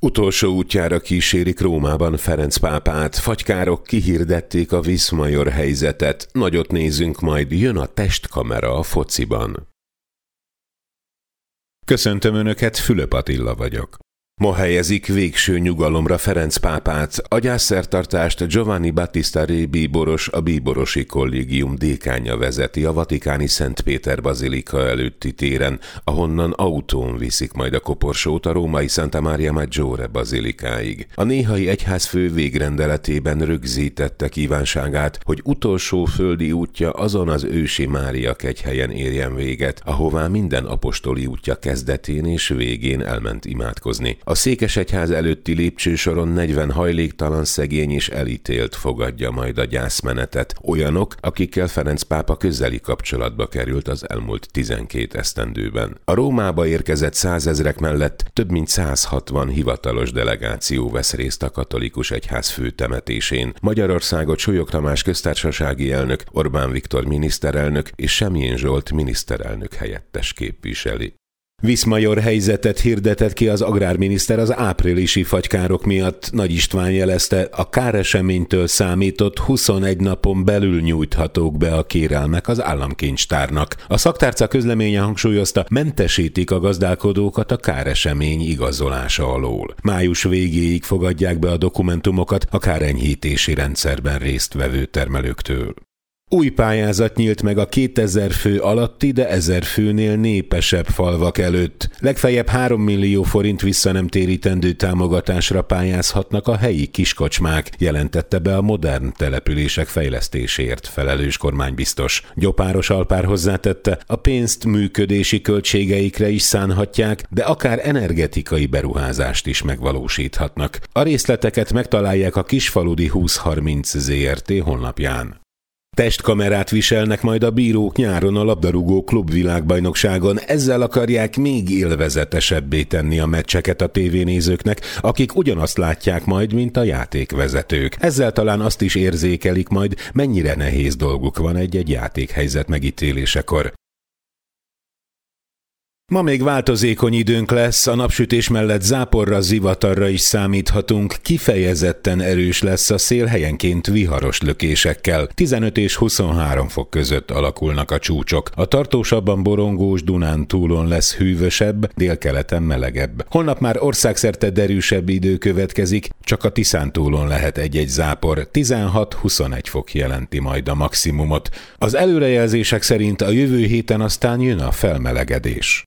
Utolsó útjára kísérik Rómában Ferenc pápát, fagykárok kihirdették a Viszmajor helyzetet, nagyot nézünk, majd jön a testkamera a fociban. Köszöntöm Önöket, Fülöp Attila vagyok. Ma helyezik végső nyugalomra Ferenc pápát, a gyászszertartást Giovanni Battista Re bíboros, a Bíborosi Kollégium dékánja vezeti a vatikáni Szent Péter bazilika előtti téren, ahonnan autón viszik majd a koporsót a római Santa Maria Maggiore bazilikáig. A néhai egyházfő végrendeletében rögzítette kívánságát, hogy utolsó földi útja azon az ősi Mária kegyhelyen érjen véget, ahová minden apostoli útja kezdetén és végén elment imádkozni. A székesegyház előtti lépcsősoron 40 hajléktalan, szegény és elítélt fogadja majd a gyászmenetet, olyanok, akikkel Ferenc pápa közeli kapcsolatba került az elmúlt 12 esztendőben. A Rómába érkezett 100 000 mellett több mint 160 hivatalos delegáció vesz részt a katolikus egyház főtemetésén. Magyarországot Solyog Tamás köztársasági elnök, Orbán Viktor miniszterelnök és Semjén Zsolt miniszterelnök helyettes képviseli. Viszmajor helyzetet hirdetett ki az agrárminiszter az áprilisi fagykárok miatt. Nagy István jelezte, a káreseménytől számított 21 napon belül nyújthatók be a kérelmek az államkincstárnak. A szaktárca közleménye hangsúlyozta, mentesítik a gazdálkodókat a káresemény igazolása alól. Május végéig fogadják be a dokumentumokat a kárenyhítési rendszerben résztvevő termelőktől. Új pályázat nyílt meg a 2000 fő alatti, de 1000 főnél népesebb falvak előtt. Legfeljebb 3 millió forint visszanemtérítendő támogatásra pályázhatnak a helyi kiskocsmák, jelentette be a modern települések fejlesztéséért felelős kormánybiztos. Gyopáros Alpár hozzátette, a pénzt működési költségeikre is szánhatják, de akár energetikai beruházást is megvalósíthatnak. A részleteket megtalálják a Kisfaludi 2030 ZRT honlapján. Testkamerát viselnek majd a bírók nyáron a labdarúgó klubvilágbajnokságon, ezzel akarják még élvezetesebbé tenni a meccseket a tévénézőknek, akik ugyanazt látják majd, mint a játékvezetők. Ezzel talán azt is érzékelik majd, mennyire nehéz dolguk van egy-egy játékhelyzet megítélésekor. Ma még változékony időnk lesz, a napsütés mellett záporra, zivatarra is számíthatunk, kifejezetten erős lesz a szél, helyenként viharos lökésekkel. 15 és 23 fok között alakulnak a csúcsok. A tartósabban borongós Dunántúlon lesz hűvösebb, délkeleten melegebb. Holnap már országszerte derűsebb idő következik, csak a Tiszántúlon lehet egy-egy zápor, 16-21 fok jelenti majd a maximumot. Az előrejelzések szerint a jövő héten aztán jön a felmelegedés.